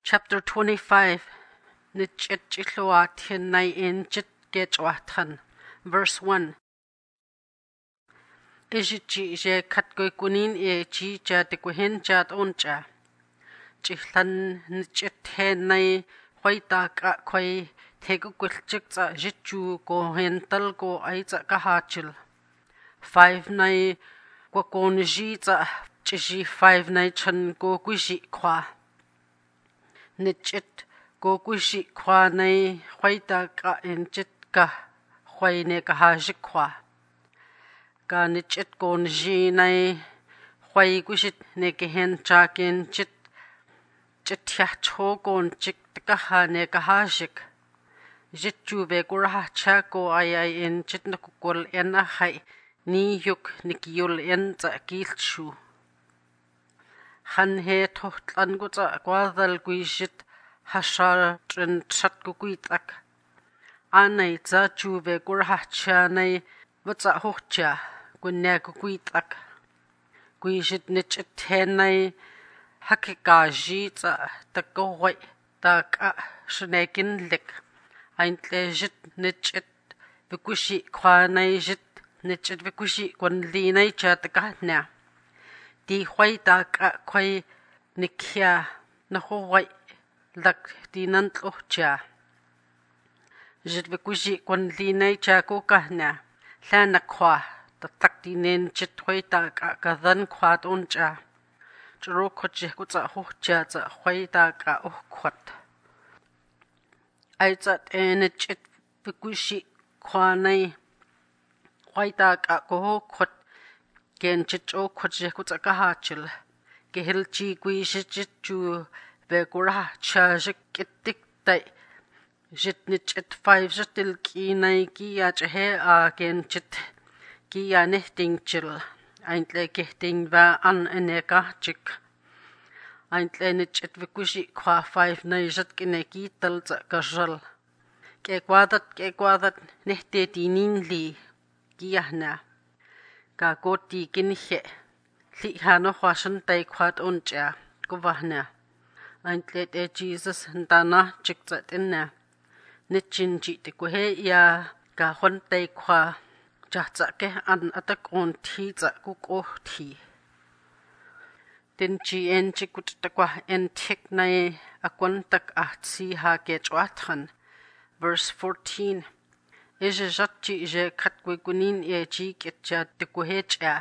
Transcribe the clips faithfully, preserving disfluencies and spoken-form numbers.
Chapter twenty-five. Nichit chitluatin nai in chit gechwatan. Verse one. Ijichi je katgoikunin e chi ja tikuhin jat oncha. Chihlan nichit he nai huayta ka kway tegugulchik za jichu go hental go ay za kahachil. Five nai kwakonji za chishi five nai chan go guishi kwa. Nichit go guishi kwa nai huayta ka in chit ka huay ne kahajik kwa. Ka nichit go nji nai huay guishit ne kehen chakin chit chit hiacho gon chik tikaha ne kahajik. Jichu ve guraha chako ay ay in chit nakukul en ahay ni yuk nikiyul en za gilchu. Han he tohtlan gu za gwadal guishit hashar trin chat gu guitak. Anay za chu ve guraha cha nay vatsa hocha gunya gu guitak. Guishit nichit he nay hakikaji za takaway ta ka shinegin lik. Aintle jit nichit vikushi kwa nay jit nichit vikushi kwan li nay cha takahnya. Di huay ta ka kway nikya na huway lak di nantlo cha. Jit vikushi kwan li nay cha ko kahnya. Lana kwa tatak di nin chit huay ta ka kadhan kwa don cha. Churo kochi kutsa ho cha za huay ta ka oh kwat. Ay zat e nichit vikushi kwa nay huay ta ka ko ho kwat. Gen chit o kochi kutsa kahachil. Gehil chi gui shit jit ju ve gura cha jik itik tay. Jit nichit five jitil ki nay ki ya chahe a gen chit ki ya nihting chil. Aintle gihting va an eneka chik. Aintle nichit vikushi kwa five nay jit kine ki tal za kajal. Ke kwadat ke kwadat nihte dinin li ki yahna. Ka goti kinhe li hano hwashan tay kwad oncha guvahna. Aintle e Jesus ndana chikzat inna. Nichin jiti kuhe ya ka hwan tay kwa jahtsa ke an atak on thi za kuko thi. Din chi en chikutakwa en tik nay akwan tak ahtsi ha gechwathan. Verse fourteen. Ije jatchi je katguigunin e chi kitja tikuhecha.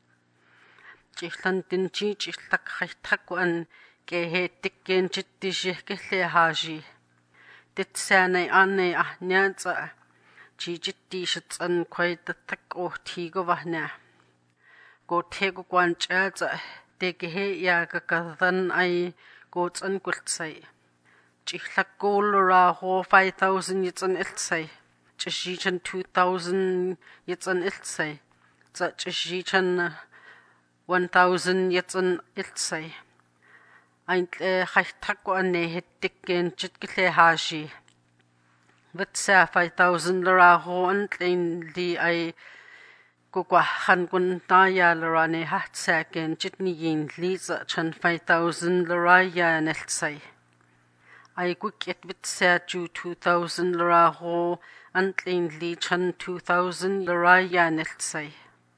Chihlan din chi chihlak khaytakwan ke he tikken chitti jihkehle haji. Ditsanay anay ahnyanza. Chi jitti shitsan kway tatak oh tigo vahna. Go tego kwancha za tegehe ya kakadhan ay go tsan gultsay. Chihlak go lura ho five thousand yitsan iltsay. Chishichan two thousand yitsan iltsay. Za chishichan one thousand yitsan iltsay. Aintle khaytakwa ne hittikken chitkile haji. Vitsa five thousand lura ho antlein li ay gugwahan gun daya lura ne hatsaken chitniyin li za chan five thousand lura ya niltsay. Ay gukit vitsa ju two thousand lura ho antlein li chan two thousand lura ya niltsay.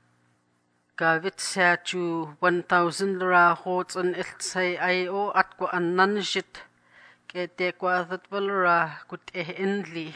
Ka vitsa ju one thousand lura ho tsan iltsay ay o atgwa annan jit. Ke te kwa thatvalura kut eh inli.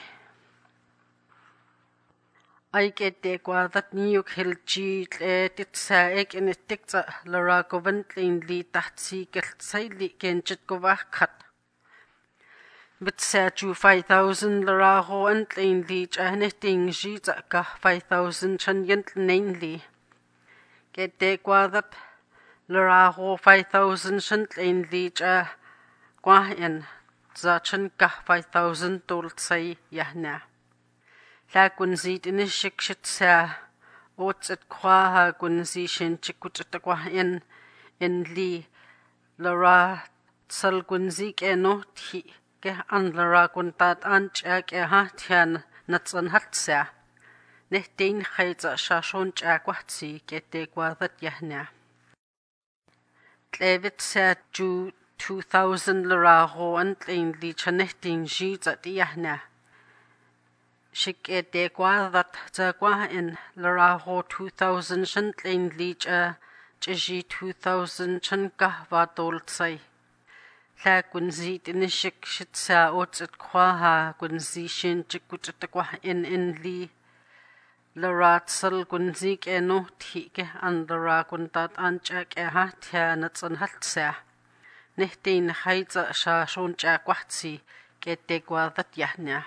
Ay ke te kwa that niyuk hilji tle titsa ek initikza lara goventlin li tahtsi kiltsay li genchit govahkat. Vitsa ju five thousand lara ho antlin li chahniting jiza ka five thousand chan yentlein li. Ke te kwa that lara ho five thousand chantlein li chah kwa en. Za chan ka five thousand doltsay yahna. La gunzi dinishik shit sa otsit kwa ha gunzi shin chikuchitakwa en en li lara tsal gunzi ke no ti ke an lara guntat ancha ke ha tian natsan hatsa. Nehtin khayza shashon cha kwatsi ke te kwa that yahna. Tlevit sa ju two thousand laraho an tlein li chanehtin shi za tiahna. Shik e de gwadat za gwahin laraho two thousand shan tlein li cha chishi two thousand chan kahwa doltsai. La kunzi tinishik shitsa otsit kwaha kunzi shin chikuchita gwahin in li. Larat sal kunzi ke no thi ke an lara kuntat ancha ke ha thya natsan haltsa. Nehtin haidza sha shoncha kwahtsi ke te gwadat yahna.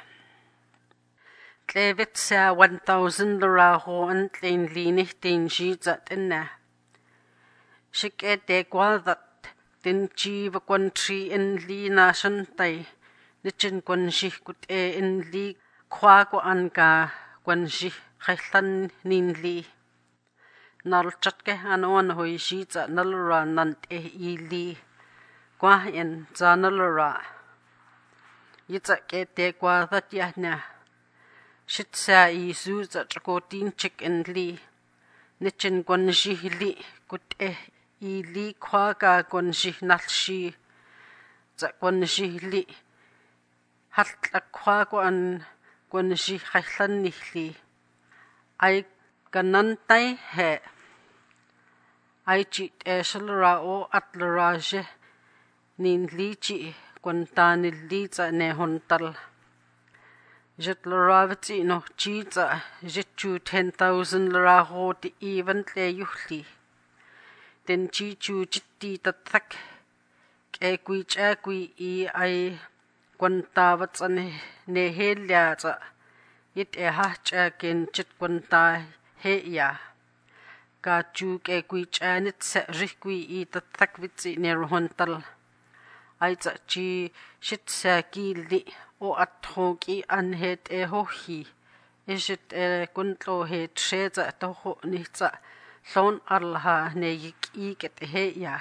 Tlevitsa one thousand laraho an tlein li nehtin shizat inna. Shik e te gwadat tin jiva kwantri in li na shantai. Nichin kwanshi kut e in li kwa ko anka kwanshi khailan nin li. Nal chatke anuan hoi shizat nalara nant e i li. Kwa in zanalara. Yitsa ke te gwadat yahna. Shitsa i suza chakotin chik in li. Nichin kwanshi li kut e i li kwa ka kwanshi nalshi. Za kwanshi li. Haltla kwa ko an kwanshi khailan ni li. Ai kanantai he. Ai chit e shalara o atlara je. Nin li chi kwantani li za ne hontal. Jit laravati no chi za jitu ten thousand laraho di even tle yuhli. Den chi chu jitti tatak. Ke kui cha kui i ai kwanta vatsa ne he lia za. Yit e ha cha ken jit kwanta he ya. Ka chu ke kui cha nit se rih kui i tatak vitsi ne hontal. Ai za chi shit sa ki li o atho ki an he te ho hi. Ishit e kuntlo he tre za toho ni za lon alha ne yik i ket he ya.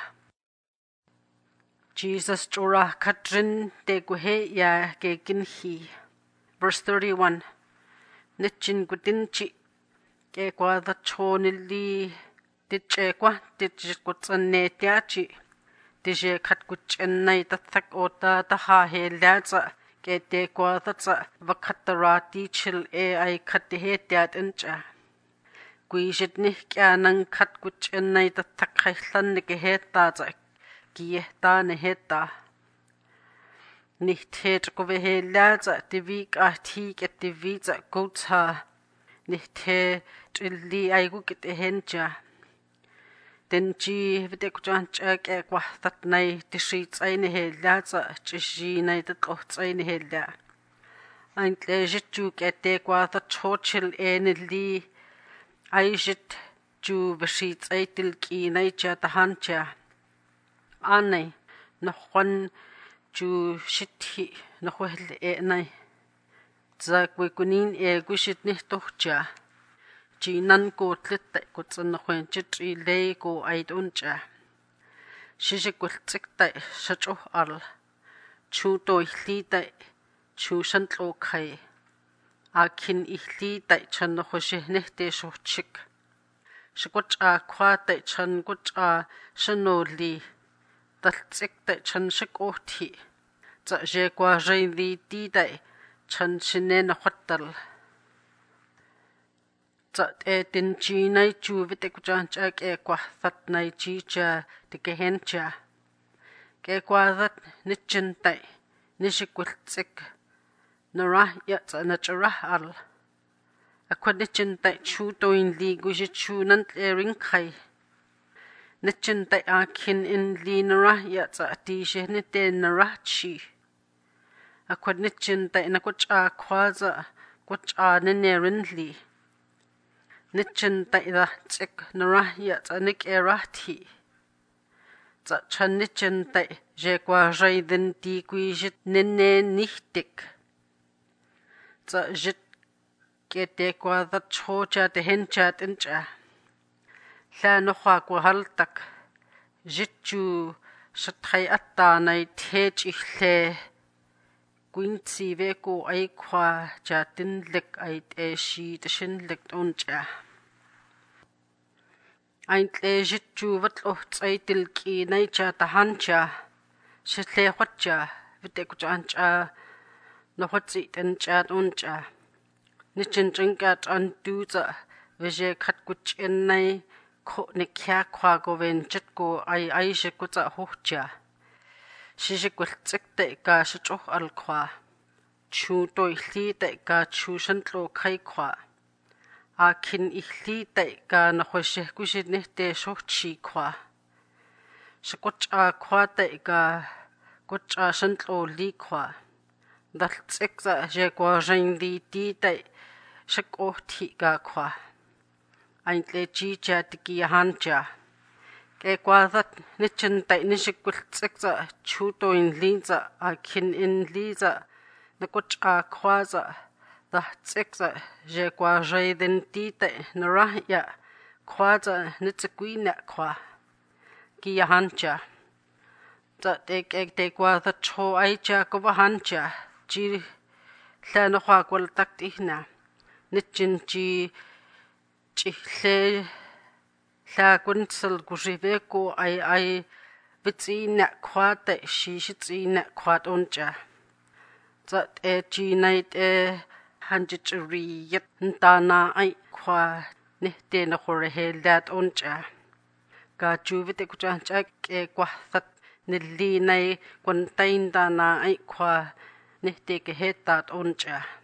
Jesus chora katrin te ku he ya ke kin hi. Verse thirty-one. Nichin kutin chi ke kwa da choni li dit che kwa dit jit kutsan ne tia chi. Dije kat kuchen nai tatak ota taha he liaza ke te kwa tatsa vakatarati chil e ai kat he tiat incha. Kui jit nih kya nang kat kuchen nai tatak khailan ni ke he ta za kiye ta ne he ta. Nih te chukove he liaza tivi ka thi ke tivi za gotha. Nih te chilli ai ku kite hencha. Den chi vite kuchan chak e kwahtat nai tishi tsai ni he la tsa chishi nai tatlo tsai ni he la. Ain tle jit chu ke te kwahtat chochil e ni li. Ai jit chu vishi tsai til ki nai cha tahan cha. Anai nakhwan chu shithi nakhwel e nai. Tsa kwe kunin e kushit nih toh cha. Chi nan ko tlita ko tsan khwen chitri le ko ait uncha. Shishi kultsik tai shacho al. Chu to ihli tai chu shantlo kai. Akin ihli tai chan khoshi nehte shochik. Shikwach a kwa tai chan kuch a shano li. Taltsik tai chan shik ohti. Tsa je kwa jay li ti tai chan shine na khwatal. Tsa e tin chi nai chu vite kuchan chak e kwa that nai chi cha te kehen cha. Ke kwa that nichin tai nishikwiltsik narah ya tsa na charah al. Akwa nichin tai chu toin li guji chu nant e ring khai. Nichin tai akin in li narah ya tsa ti she nite narah chi. Akwa nichin tai na kuch a kwa za kuch a nene rin li. Nichin tai da tsik narah ya tsa nik e rah thi. Tsa chan nichin tai je kwa jay din ti kui jit nene nihtik. Tsa jit ke te kwa da cho cha te hen cha tin cha. La no khwa kwa hal tak. Jit chu shathay atta nai the chikhle. Gwyn tsi ve ko ay kwa cha tin lik ay te shi te shin lik on cha. Ain tle jit chu vat oh tsay til ki nai cha tahan cha. Shitlehuatja, Vitekujancha, Nohotsit and Chat uncha. Nichinjinkat anduza, Vije Katkuch in Nay, Kotnikia Quagovin Jetko, I Aishikuta Hocha. Shishikwitzikte ka shichoch alqua. Chu doihlite ka chu shantlo kaikwa. Akin ihlite ka nahoshikushidnihte shochi kwa. Shikocha kwate ka kocha shantlo likwa. Daltsikza jekwa jindi tite shikohti ka kwa. Aintle chicha tiki hanja. Ke kwadat nichintai nishikwiltsikza chutoin liza akin in liza. Nakucha kwaza da tsikza je kwa jaydin tite narahya kwaza nitsakwina kwa kiya hancha ta tek ek te kwa da cho aicha ko hancha ji hlana kwa kwal taktihna nitchin ji chi hle la kunsel kujive ai ai vitsina kwa ta shi shitsina kwa oncha Zat e G-night e hanjitri yet ntana ai kwa nihte na horehe lat oncha. Ka juvite kuchancha ke kwa that nili nai kwantain dana ai kwa nihte ke hetat oncha.